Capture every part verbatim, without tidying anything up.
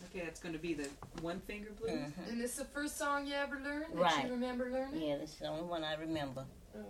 Okay, that's going to be the One Finger Blues. Mm-hmm. And this is the first song you ever learned that right. you remember learning? Yeah, this is the only one I remember.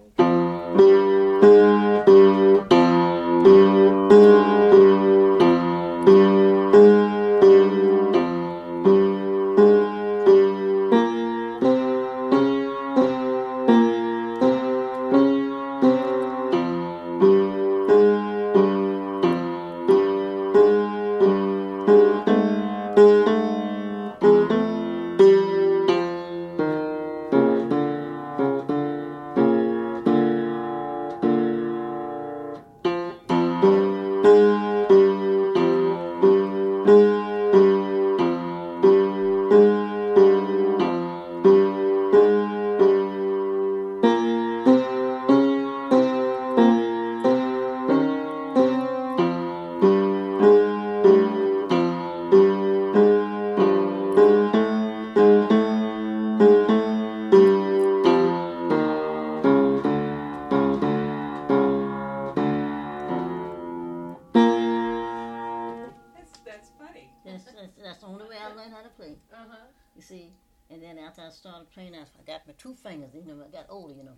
After I started playing, I got my two fingers, you know, I got older, you know.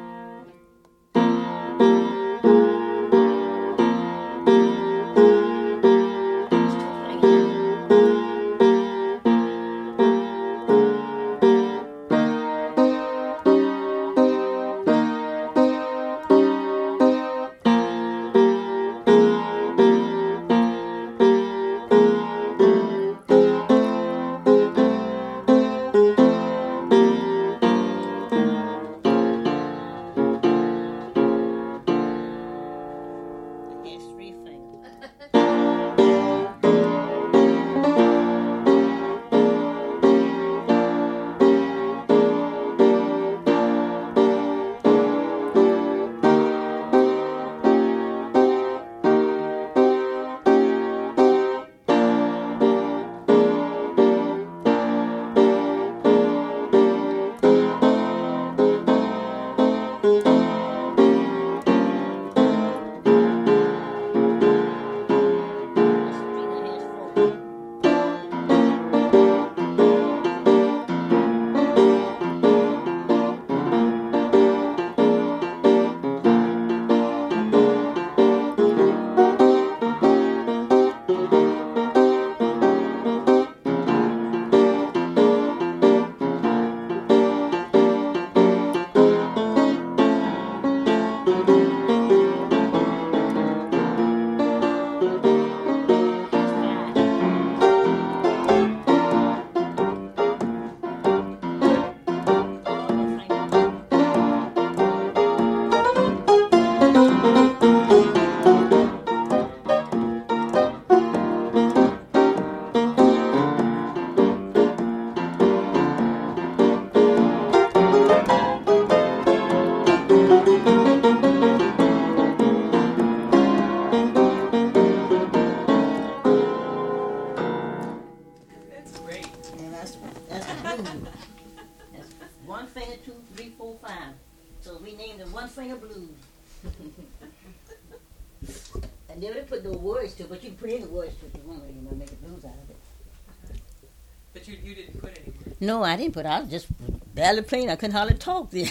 No, I didn't put. I was just barely playing. I couldn't hardly talk there.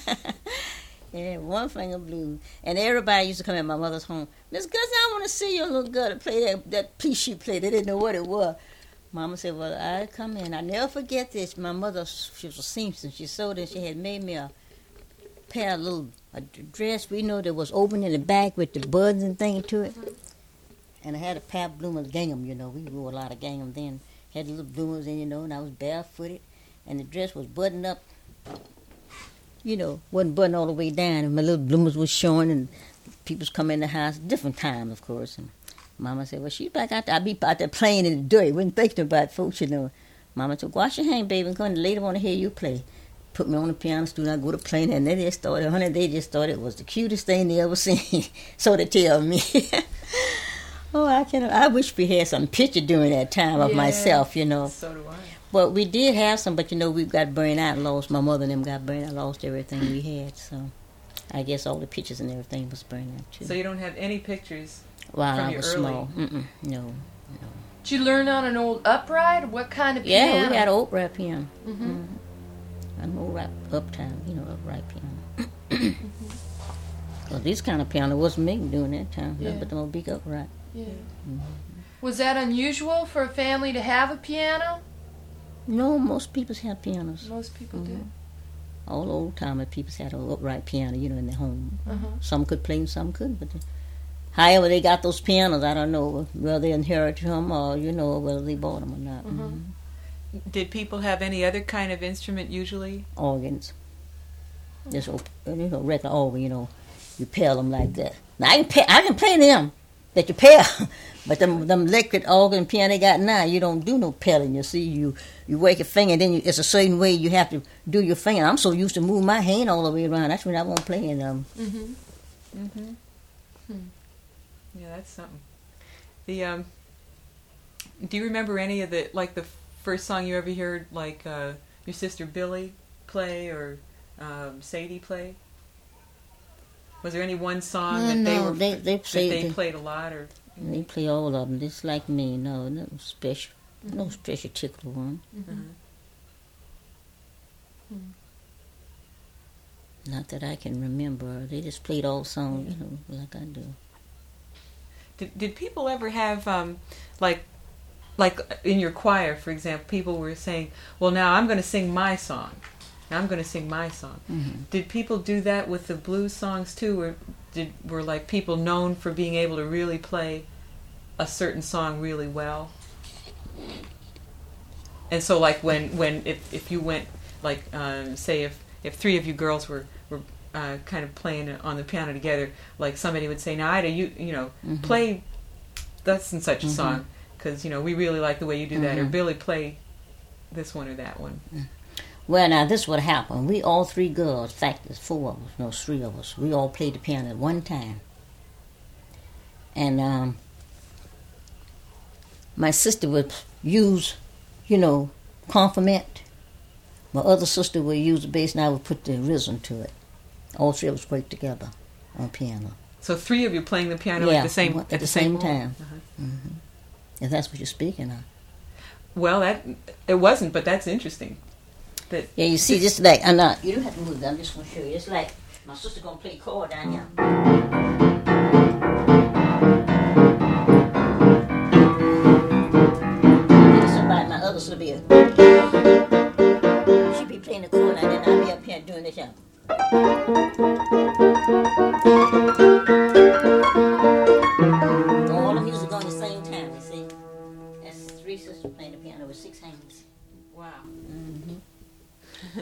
Yeah, One Finger Blues, and everybody used to come at my mother's home. Miss Gussie, I want to see your little girl to play that that piece she played. They didn't know what it was. Mama said, "Well, I come in. I never forget this. My mother, she was a seamstress. She sewed it. She had made me a pair of little a dress. We know that was open in the back with the buttons and thing to it. And I had a pair of bloomers gingham. You know, we wore a lot of gingham then." Had little bloomers in, you know, and I was barefooted, and the dress was buttoned up, you know, wasn't buttoned all the way down, and my little bloomers was showing, and people was coming in the house, different time, of course, and Mama said, well, she's back out there, I be out there playing in the dirt, wasn't thinking about folks, you know. Mama said, wash your hands, baby, and come, the lady want to hear you play. Put me on the piano stool, and I go to playing, and they just started, honey, they just thought it was the cutest thing they ever seen, so they tell me. Oh, I can. I wish we had some picture during that time of yeah, myself, you know. So do I. But we did have some, but you know, we got burned out and lost. My mother and them got burned out, lost everything we had. So I guess all the pictures and everything was burned out too. So you don't have any pictures while from I your was early... small? Mm-mm, no, no. Did you learn on an old upright? What kind of Yeah, piano? we had an upright piano. Mm-hmm. Mm-hmm. An old up, uptown, you know, upright piano. Well, this kind of piano wasn't made during that time, Yeah. but the old big upright. Yeah. Mm-hmm. Was that unusual for a family to have a piano? No, most people had pianos. Most people Mhm. did. All old timer people had an upright piano, you know, in their home. Uh-huh. Some could play and some couldn't. But they, however they got those pianos, I don't know whether they inherited them or, you know, whether they bought them or not. Mhm. Mhm. Did people have any other kind of instrument usually? Organs. Just, op- you know, regular organ, you know, you pair them like that. Now, I can, pay, I can play them that you pair, but them, them electric organ piano they got now, you don't do no pairing. You see, you you wake your finger, and then you, it's a certain way you have to do your finger. I'm so used to move my hand all the way around. That's when I won't play in them. Mm-hmm. Mm-hmm. Hmm. Yeah, that's something. The um. Do you remember any of the like the first song you ever heard, like uh, your sister Billy play or um, Sadie play? Was there any one song Uh, that no, they were they- they that play- they they- played a lot, or They play all of them, just like me. No, no special, no special particular one. Mhm. Not that I can remember. They just played all songs, you know, like I do. Did did people ever have um, like like in your choir, for example, people were saying, "Well, now I'm going to sing my song. Now I'm going to sing my song." Mm-hmm. Did people do that with the blues songs too, or did were like people known for being able to really play a certain song really well? And so, like when when if if you went like um, say if if three of you girls were were uh, kind of playing on the piano together, like somebody would say, "Now Ida, you you know Mhm. play thus and such a Mhm. song because you know we really like the way you do that," or Mhm. Billy, play this one or that one. Well, now this what happened. We all three girls, in fact, there's four of us, no, three of us. We all played the piano at one time. And um, my sister would use, you know, compliment. My other sister would use the bass, and I would put the rhythm to it. All three of us worked together on piano. So three of you playing the piano Yeah, at the same at at, the same moment? time. Uh-huh. hmm If that's what you're speaking of. Well, that it wasn't, but that's interesting. That Yeah, you see, just like, I'm not, you don't have to move that, I'm just going to show you. It's like, my sister going to play chord down here. Then somebody, my other sister be a, she be playing the chord, and then I'll be up here doing this here. All the music on the same time, you see. That's three sisters playing the piano with six hands. wow, Mm-hmm.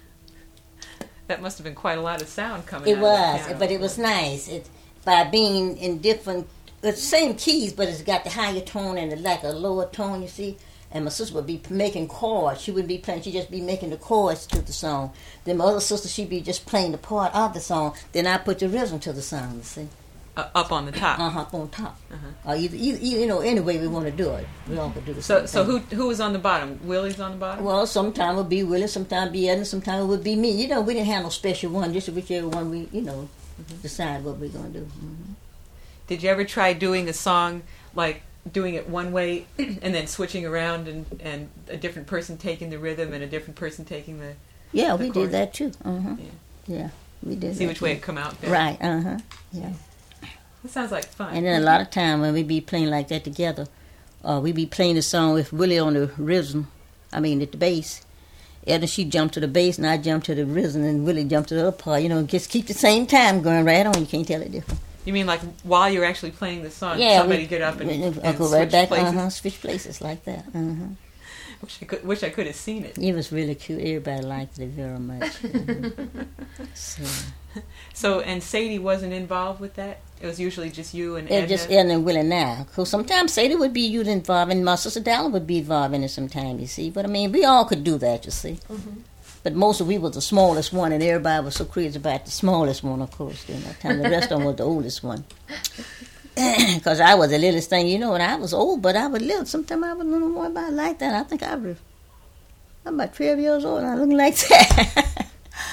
that must have been quite a lot of sound coming. It out was, of the piano. but it was nice. It by being in different, it's the same keys, but it's got the higher tone and the, like a lower tone. You see, and my sister would be making chords. She wouldn't be playing. She'd just be making the chords to the song. Then my other sister, she'd be just playing the part of the song. Then I put the rhythm to the song. You see, uh, up on the top. uh huh, up on top. Uh-huh. Or either, either, either, you know, any way we want to do it, we all could do the So, same so thing. who who was on the bottom? Willie's on the bottom. Well, sometimes it would be Willie, sometimes be Edna, sometimes it would be me. You know, we didn't have no special one. Just whichever one we, you know, Mhm. decide what we're gonna do. Mm-hmm. Did you ever try doing a song like doing it one way and then switching around and, and a different person taking the rhythm and a different person taking the Yeah, the we chorus? did that too. Uh huh. Yeah. Yeah, we did. See that which way too. it come out there. Right. Uh huh. Yeah. It sounds like fun. And then a lot of time when we be playing like that together, uh, we be playing the song with Willie on the rhythm. I mean, at the bass. Edna, she jumped to the bass, and I jumped to the rhythm, and Willie jumped to the other part. You know, just keep the same time going right on. You can't tell it different. You mean like while you're actually playing the song, Yeah, somebody we, get up and, we, and I go switch right back. places? Uh huh. Switch places like that. Uh huh. Wish I could, wish I could have seen it. It was really cute. Everybody liked it very much. Mhm. So So, and Sadie wasn't involved with that? It was usually just you and it Edna? just Edna and Willie now. Cause sometimes Sadie would be you involved, and my sister Dalla would be involved in it sometimes. You see, but I mean, we all could do that. You see. Mm-hmm. But most of we was the smallest one, and everybody was so crazy about the smallest one, of course, during that time. The rest of them was the oldest one. Because I was the littlest thing, you know, and I was old, but I was little. Sometimes I was a little more about like that. I think I was, I'm about twelve years old, and I look like that.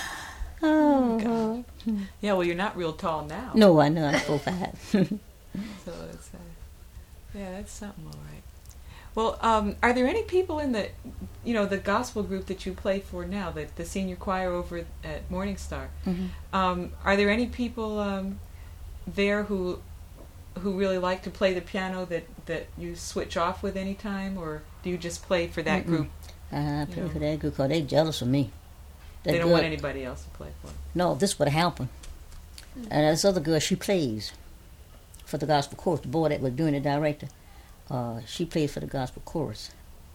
Oh, God. Yeah, well, you're not real tall now. no, I know, I'm four five. So it's, uh, yeah, that's something, all right. Well, um, are there any people in the, you know, the gospel group that you play for now, the the senior choir over at Morning Star? Mm-hmm. Um, are there any people um, there who who really like to play the piano that, that you switch off with any time, or do you just play for that Mm-mm. group? I play You know. for that group because they jealous of me. That They don't girl- want anybody else to play for them. No, this would happen. And this other girl, she plays for the gospel chorus. The boy that was doing the director, uh, she played for the gospel chorus.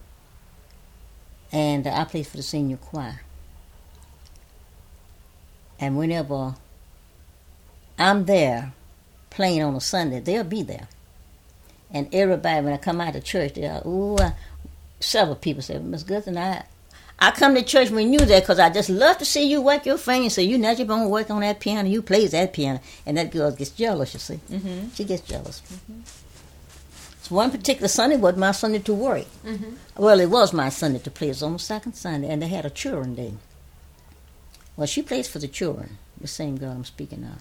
And uh, I played for the senior choir. And whenever I'm there playing on a Sunday, they'll be there. And everybody, when I come out of church, they're, ooh, uh, several people say, Miss Goodson, I, I come to church when you there because I just love to see you work your fingers. So you know you're going to work on that piano. You plays that piano. And that girl gets jealous, you see. Mm-hmm. She gets jealous. Mm-hmm. So one particular Sunday was my Sunday to work. Mm-hmm. Well, it was my Sunday to play. It was on the second Sunday, and they had a children day. Well, she plays for the children, the same girl I'm speaking of.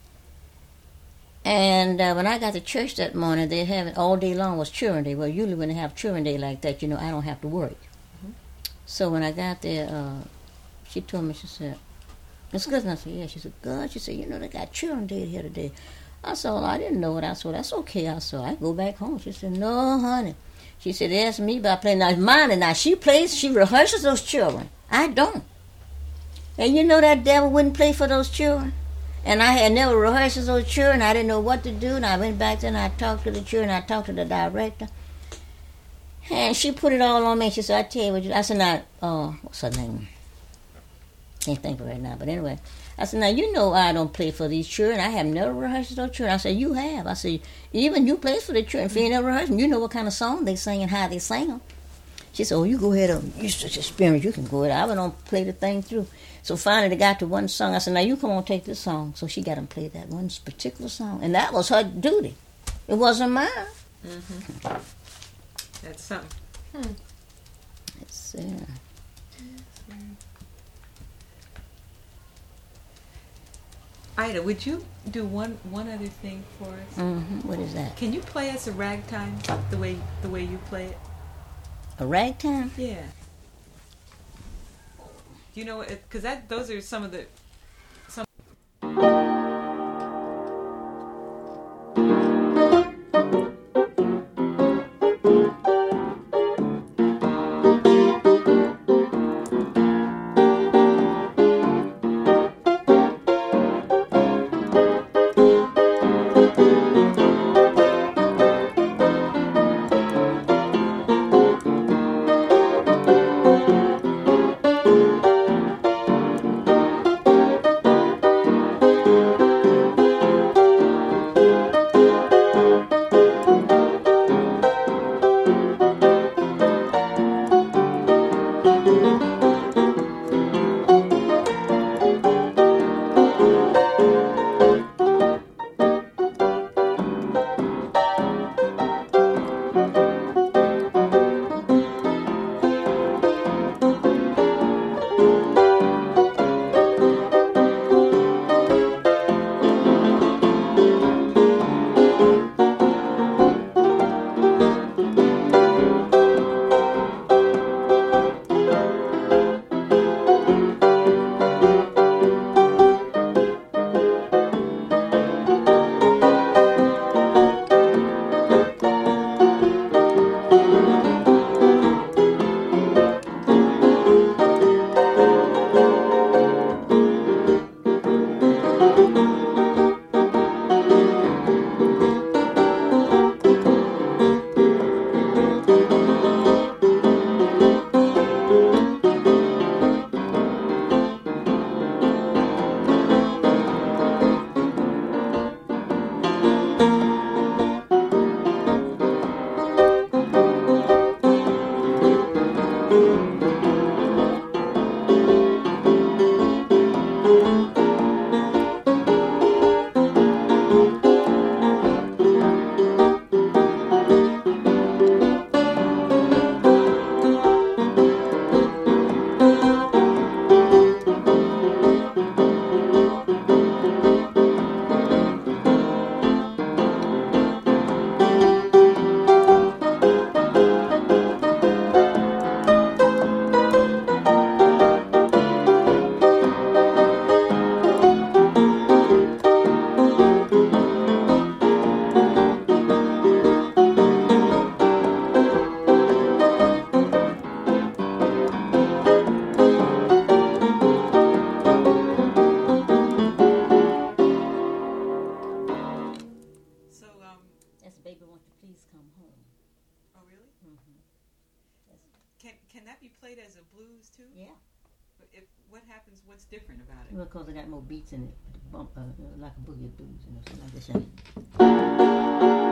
And uh, when I got to church that morning, they have it all day long was children day. Well, usually when they have children day like that, you know, I don't have to work. Mm-hmm. So when I got there, uh, she told me, she said, Miss Goodson, I said, yeah. She said, God, she said, you know, they got children day here today. I said, well, I didn't know it. I said, that's okay. I said, I go back home. She said, no, honey. She said, they asked me about playing. Now, mine, and now she plays, she rehearses those children. I don't. And you know that devil wouldn't play for those children? And I had never rehearsed with those children. I didn't know what to do. And I went back there and I talked to the children. I talked to the director. And she put it all on me. She said, I tell you what you... I said, now, uh, what's her name? Can't think of it right now. But anyway, I said, now, you know I don't play for these children. I have never rehearsed with those children. I said, you have. I said, even you play for the children. If you ain't never rehearsed them, you know what kind of song they sing and how they sing them. She said, oh, you go ahead and you such experience. You can go ahead. I went on to play the thing through. So finally they got to one song. I said, now you come on, take this song. So she got them play that one particular song. And that was her duty. It wasn't mine. Mm-hmm. That's something. Hmm. It's, uh, Ida, would you do one one other thing for us? mm-hmm. What is that? Can you play us a ragtime the way the way you play it? A ragtime? Yeah. Do you know, because that those are some of the some. Mm-hmm. Can can that be played as a blues too? Yeah. If, what happens? What's different about it? Well, because I got more beats in it, bump uh, uh, like a boogie blues, you know, something like this.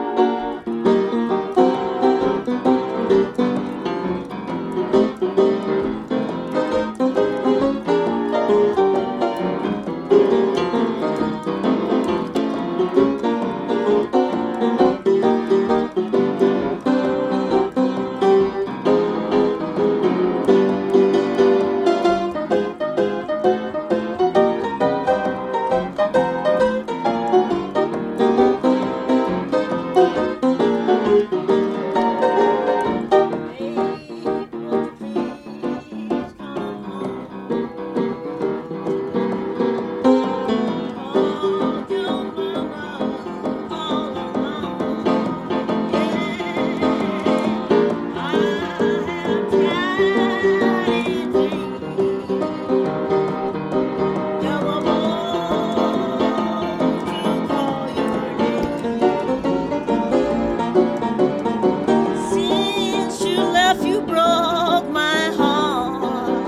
Since you left, you broke my heart.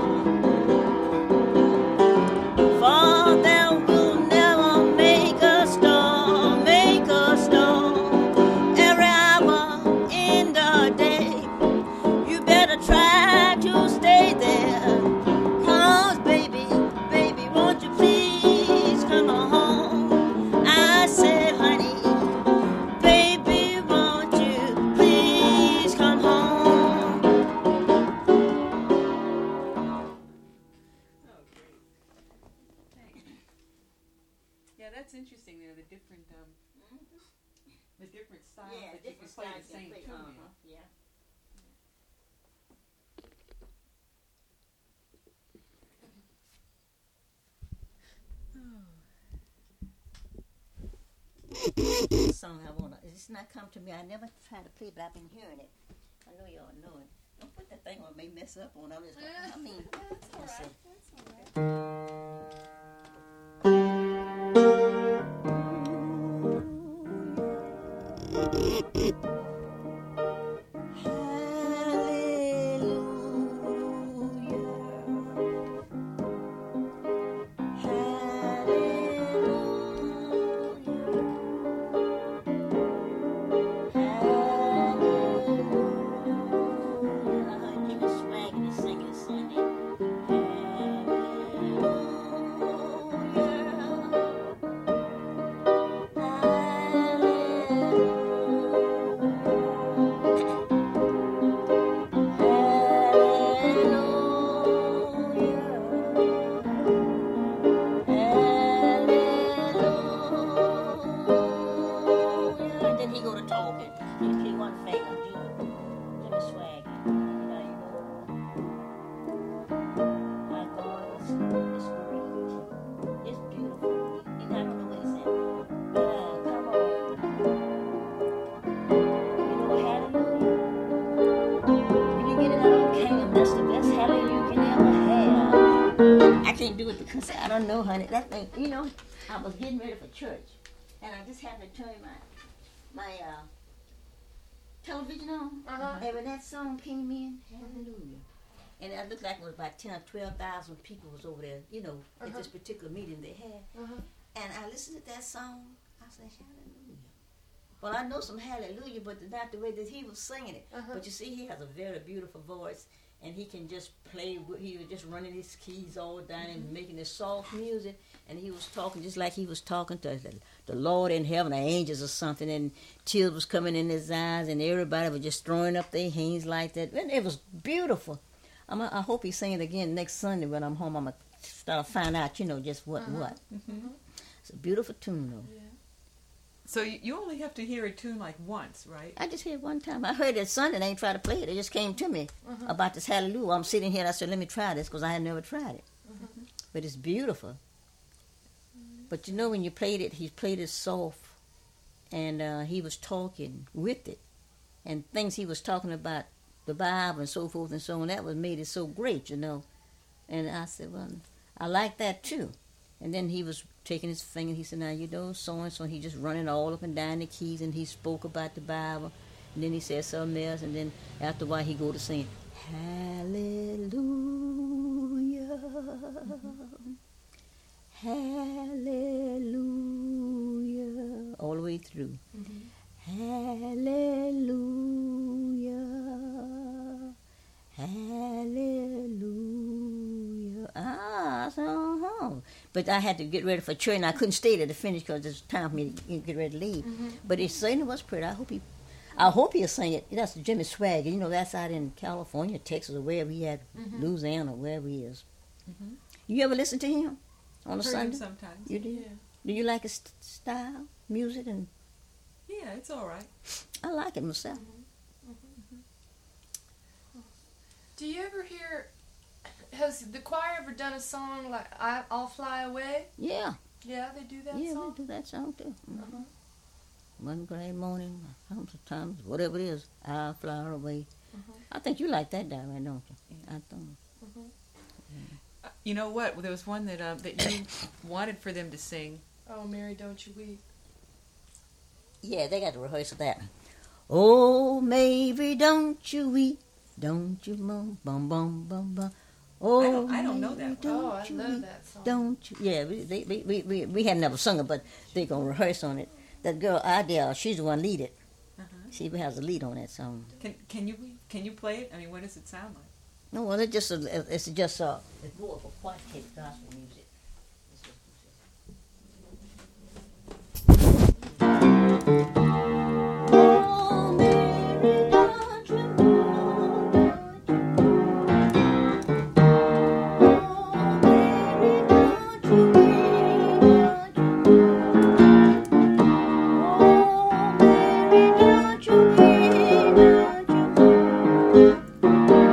For that will never make us stop, make us stop. Every hour in the day, you better try to stay there. Cause baby, baby, won't you please come on home? I said, honey, baby, won't you please come home? Oh, great. Thanks. Yeah, that's interesting. There, the different, um, the different styles that you can play the same tune. Uh-huh. Yeah. Song I wanna. It's not come to me. I never tried to play it, but I've been hearing it. I know y'all know it. Don't put that thing on me. Mess up on. I'm just gonna. I mean, That's all let's right. see. That's all right. And then he go to talking. He play one finger, Jimmy, Jimmy Swag. You know, you go. My God, it's, it's great. It's beautiful. You not gonna know what it's in. Yeah, come on. You know, hallelujah. When you get in that old kingdom, that's the best hallelujah you can ever have. I can't do it because I don't know, honey. That thing, you know, I was getting ready for church, and I just happened to turn my my uh, television on, Uh-huh. and when that song came in, hallelujah, and it looked like it was about ten or twelve thousand people was over there, you know, at Uh-huh. this particular meeting they had, Uh-huh. and I listened to that song. I said, hallelujah. Well, I know some hallelujah, but not the way that he was singing it. Uh-huh. But you see, he has a very beautiful voice, and he can just play. with- He was just running his keys all down and making this soft music, and he was talking just like he was talking to the, the Lord in heaven, the angels or something, and tears was coming in his eyes, and everybody was just throwing up their hands like that. And it was beautiful. I'm, I hope he's singing it again next Sunday when I'm home. I'm gonna start to find out, you know, just what Uh-huh. what. Mm-hmm. It's a beautiful tune, though. Yeah. So you, you only have to hear a tune like once, right? I just heard one time. I heard it Sunday. They ain't try to play it. It just came to me Uh-huh. about this hallelujah. I'm sitting here and I said, let me try this because I had never tried it. Uh-huh. But it's beautiful. But you know, when you played it, he played it soft, and uh, he was talking with it, and things he was talking about the Bible and so forth and so on. That was made it so great, you know. And I said, well, I like that too. And then he was taking his finger. He said, now, you know, so and so. He just running all up and down the keys, and he spoke about the Bible. And then he said something else, and then after a while he go to sing, Hallelujah, Hallelujah, all the way through. Mhm. Hallelujah, Hallelujah. Ah, so, uh-huh. But I had to get ready for church, and I couldn't stay there to finish because it's time for me to get ready to leave. Mhm. But his singing was pretty. I hope he, I hope he'll sing it. That's Jimmy Swagger. You know, that's out in California, Texas, or wherever he at, Mhm. Louisiana, wherever he is. Mhm. You ever listen to him on a Heard him Sunday? sometimes. You do? Yeah. Do you like his st- style, music, and Yeah, it's all right. I like it myself. Do you ever hear? Has the choir ever done a song like I, "I'll Fly Away"? Yeah, Yeah, they do that yeah, song. we do that song too. Mhm. Uh-huh. One gray morning, sometimes whatever it is, I'll fly away. Mhm. I think you like that dialect, don't you? Yeah. I don't. Uh, You know what? There was one that um, that you wanted for them to sing. Oh, Mary, don't you weep. Yeah, they got to rehearse that. Oh, Mary, don't you weep, don't you moan, bum bum bum bum. Oh, I don't- I don't know that Mary, one. don't Oh, I you love weep, that song. Don't you? Yeah, we they, we, we, we, we had never sung it, but they gonna rehearse on it. That girl Adele, she's the one lead it. Uh-huh. She has the lead on that song. Can can you can you play it? I mean, what does it sound like? No, well, it's just a, it's just a, it's more of a quantitative gospel music. Oh, Mary, don't you know, don't you know? Oh, Mary, don't you weep, don't you know? Oh, Mary, don't you weep, don't you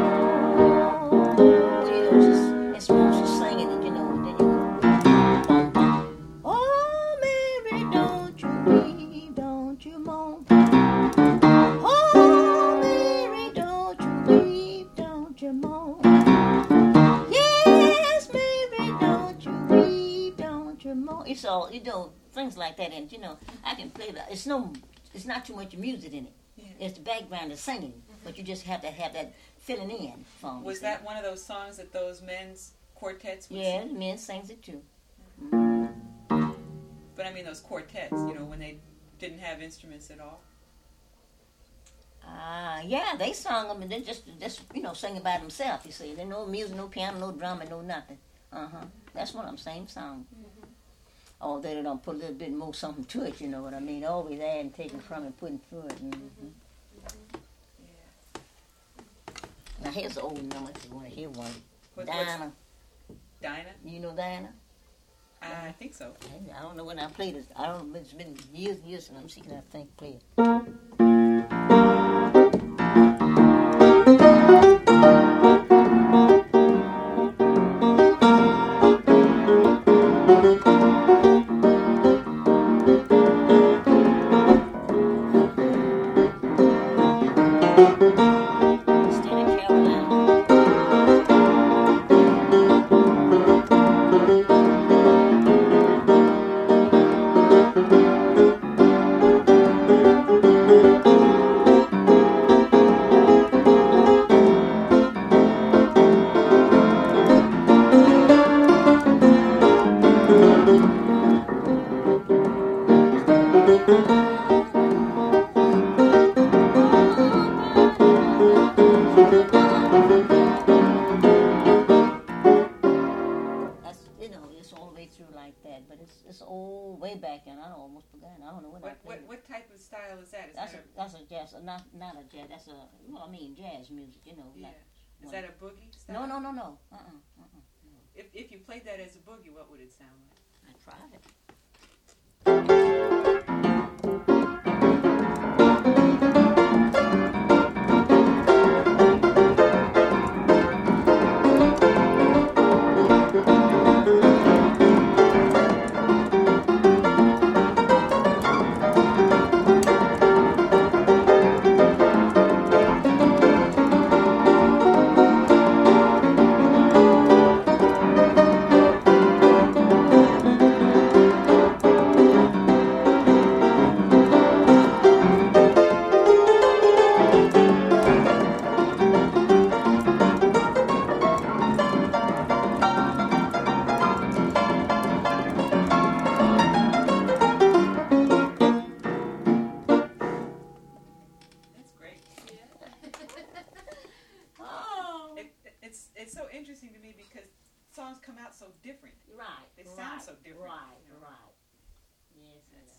know? You know, just, it's supposed to sing it, and you know, and then you go, bum, bum. Oh, Mary, don't you weep, don't you moan. Oh, Mary, don't you weep, don't you moan. Yes, Mary, don't you weep, don't you moan. It's all, you know, things like that, and you know, I can play that. It's no, it's not too much music in it. Yeah. It's the background is singing, but you just have to have that filling in for Was that one of those songs that those men's quartets would Yeah, sing? the men sings it too. But I mean those quartets, you know, when they didn't have instruments at all. Ah, yeah, they sung them and they just, just you know, singing by themselves. You see, there no music, no piano, no drama, no nothing. Uh huh. That's what I'm saying. Song. Although they don't put a little bit more something to it, you know what I mean? Always adding, taking from and putting through it. Mm-hmm. Yeah. Now here's the old number if you want to hear one. What, what's Diana, Dinah? you know Diana? I think so. I don't know when I played it. I don't. It's been years and years. And let me see can I think play it. State of Carolina. That's, you know, it's all the way through like that, but it's it's all way back, and I almost forgot. I don't know when I What, played what it. what type of style is that? Is That's a that that's a jazz, uh, not not a jazz. That's a well, I mean jazz music, you know. a, yeah. Like, Is that a boogie style? no, no, no, no. Uh, uh-uh, uh, If if you played that as a boogie, what would it sound like? I tried it. it's so interesting to me because songs come out so different. Right. They right, sound so different. Right, you know. right. Yes, That's-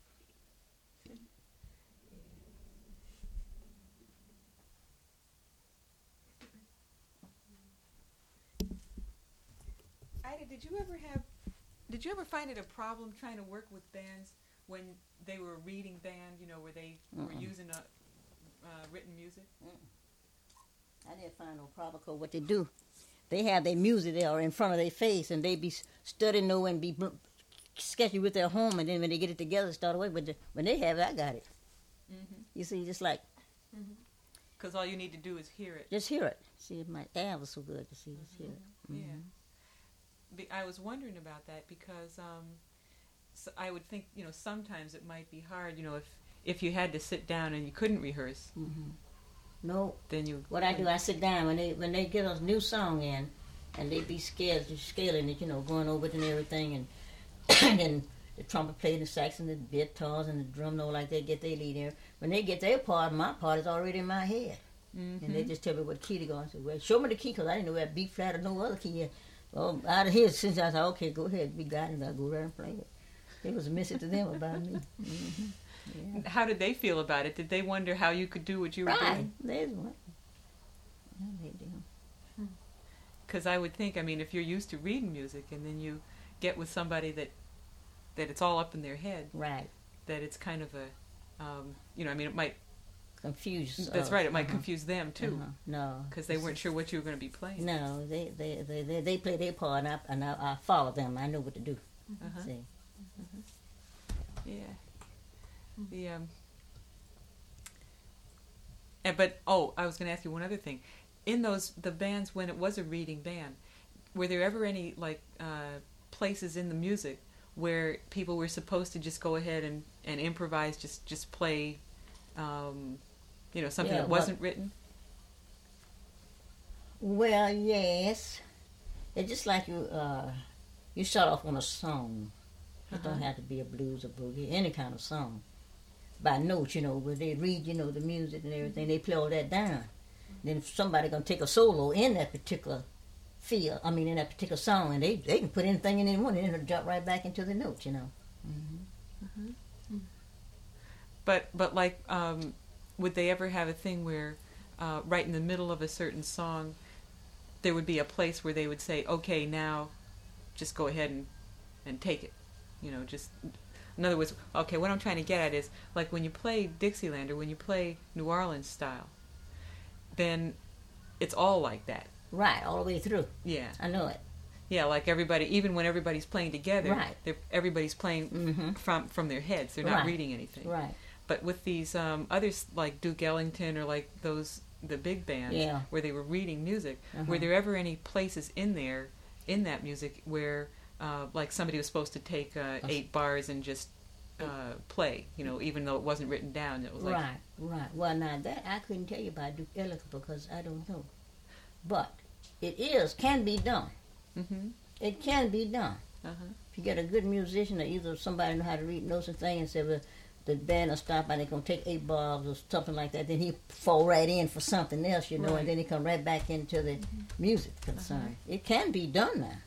Ida, did you ever have, did you ever find it a problem trying to work with bands when they were a reading band, you know, where they were Mm-mm. using a, uh, written music? I didn't find no problem because what they do, they have their music there in front of their face, and they be studying though and be bl- sketchy with their home, and then when they get it together, start away. But the, when they have it, I got it. Mm-hmm. You see, just like Because all you need to do is hear it. just hear it. See, my air was so good to see, just hear it. Yeah. Mhm. Be- I was wondering about that because um, so I would think, you know, sometimes it might be hard, you know, if if you had to sit down and you couldn't rehearse, Mhm. No, then you. what I do, I sit down when they when they get a new song in, and they be scared, just scaling it, you know, going over it and everything, and and then the trumpet player, the sax, and the guitars, and the drum, and all like that, get their lead in. When they get their part, my part is already in my head, Mhm. and they just tell me what key to go. I said, well, show me the key, because I didn't know that B flat or no other key. Yet. Well, out of here, since I said, okay, go ahead, be guided, I'll go right and play it. It was a message to them about me. Mm-hmm. Yeah. How did they feel about it? Did they wonder how you could do what you were Right, doing? there's one. Yeah, they do. Because I would think, I mean, if you're used to reading music and then you get with somebody that that it's all up in their head, Right. that it's kind of a, um, you know, I mean, it might. Confused. That's uh, right. It might uh-huh, confuse them too, uh-huh. No. because they weren't sure what you were going to be playing. No, they they, they, they, they play their part, and I, and I, I follow them. I know what to do. Uh-huh. See. Yeah. The um. And, but oh, I was going to ask you one other thing. In those the bands when it was a reading band, were there ever any like uh, places in the music where people were supposed to just go ahead and, and improvise, just just play, um, you know, something Yeah, that what- wasn't written? Well, yes. It's just like you uh, you start off on a song. It Uh-huh. don't have to be a blues or boogie, any kind of song. By notes, you know, where they read, you know, the music and everything. They play all that down. Then if somebody gonna take a solo in that particular field, I mean, in that particular song, and they they can put anything in they want, and it'll drop right back into the notes, you know. Mm-hmm. But but like, um, would they ever have a thing where, uh, right in the middle of a certain song, there would be a place where they would say, "Okay, now, just go ahead and, and take it," you know, just. In other words, okay, what I'm trying to get at is like when you play Dixieland or when you play New Orleans style, then it's all like that. Right, all the way through. Yeah, I know it. yeah, like everybody, even when everybody's playing together, Right. they're, everybody's playing Mm-hmm. from from their heads. They're not Right. reading anything. Right. But with these um, others like Duke Ellington or like those the big bands Yeah. where they were reading music, Uh-huh. were there ever any places in there in that music where uh, like somebody was supposed to take uh, eight bars and just uh, play, you know, even though it wasn't written down, it was like Right, right. Well, now that I couldn't tell you about Duke Ellington because I don't know. But it is, can be done. hmm It can be done. uh-huh. If you get a good musician or either somebody know how to read notes and things and say, well, the band will stop and they're going to take eight bars or something like that, then he fall right in for something else, you know, Right. and then he come right back into the music concern. It can be done now.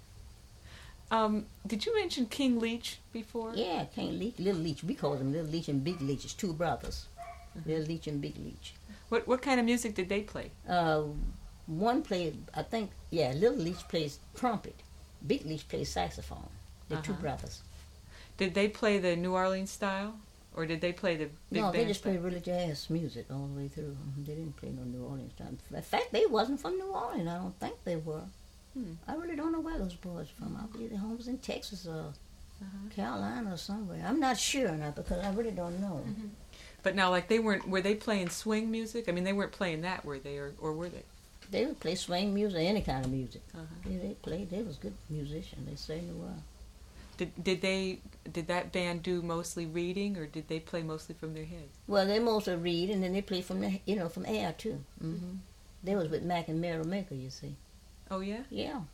Um, did you mention King Leach before? Yeah, King Leach, Little Leach. We call them Little Leach and Big Leach. It's two brothers. Little Leach and Big Leach. What what kind of music did they play? Uh, one played, I think, yeah, Little Leach plays trumpet. Big Leach plays saxophone. They're two Uh-huh. brothers. Did they play the New Orleans style, or did they play the big no, band they just style? played really jazz music all the way through. Mhm. They didn't play no New Orleans time. In fact, they wasn't from New Orleans. I don't think they were. Hmm. I really don't know where those boys from. I believe their home was in Texas or Uh-huh. Carolina or somewhere. I'm not sure now because I really don't know. But now, like they weren't, were they playing swing music? I mean, they weren't playing that, were they, or, or were they? They would play swing music, any kind of music. Uh-huh. Yeah, they played. They was good musicians. They certainly were. Did did they did that band do mostly reading, or did they play mostly from their heads? Well, they mostly read, and then they play from the, you know, from air too. hmm They was with Mac and Merrill Maker, you see. Oh yeah. Yeah.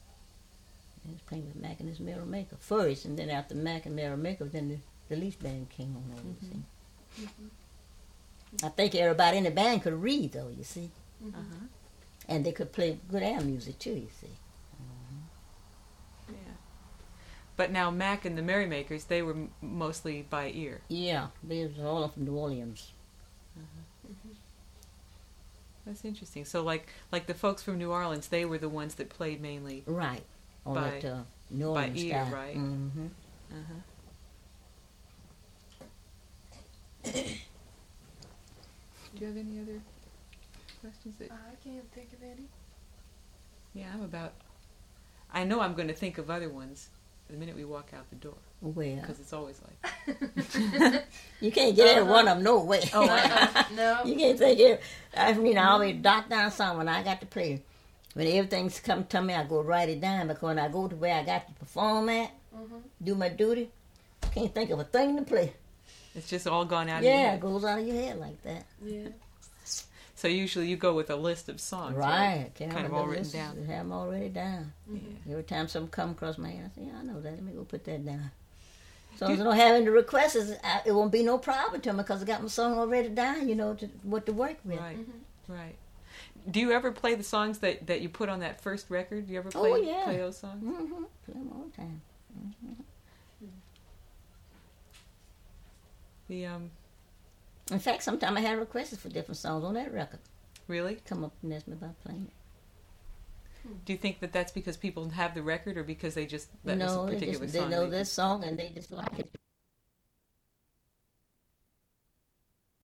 They was playing with Mac and his Merrill Maker first, and then after Mac and Merrill Maker, then the, the Leach band came on over. You see. I think everybody in the band could read, though. You see. Uh-huh. And they could play good air music too, you see. Yeah. But now Mac and the Merrymakers, they were m- mostly by ear. Yeah, they was all from New Orleans. That's interesting. So like like the folks from New Orleans, they were the ones that played mainly Right. On By- that uh, New by Orleans ear, style. right? Mm-hmm. Uh-huh. Do you have any other questions? That, I can't think of any. yeah, I'm about... I know I'm going to think of other ones the minute we walk out the door. Well, Because it's always like... you can't get every one of them no way. Oh, Uh-uh, no. You can't think it. I mean, I always jot down something when I got to play. When everything's come to me, I go write it down because when I go to where I got to perform at, Mm-hmm. do my duty, I can't think of a thing to play. It's just all gone out of your Yeah, head. it goes out of your head like that. Yeah. So usually you go with a list of songs. Right. Kind Kind of all written down. Have them already down. Yeah. Every time something come across my head, I say, yeah, I know that. Let me go put that down. So Do- as I don't have any requests, I- it won't be no problem to me because I got my song already down, you know, to, what to work with. Right, Mm-hmm. right. Do you ever play the songs that, that you put on that first record? Do you ever play, Oh, yeah. play those songs? Mm-hmm. Play them all the time. The um, In fact, sometimes I have requests for different songs on that record. really? Come up and ask me about playing it. Do you think that that's because people have the record, or because they just that was no, a they, particular just, they song? know they this song and they just like it.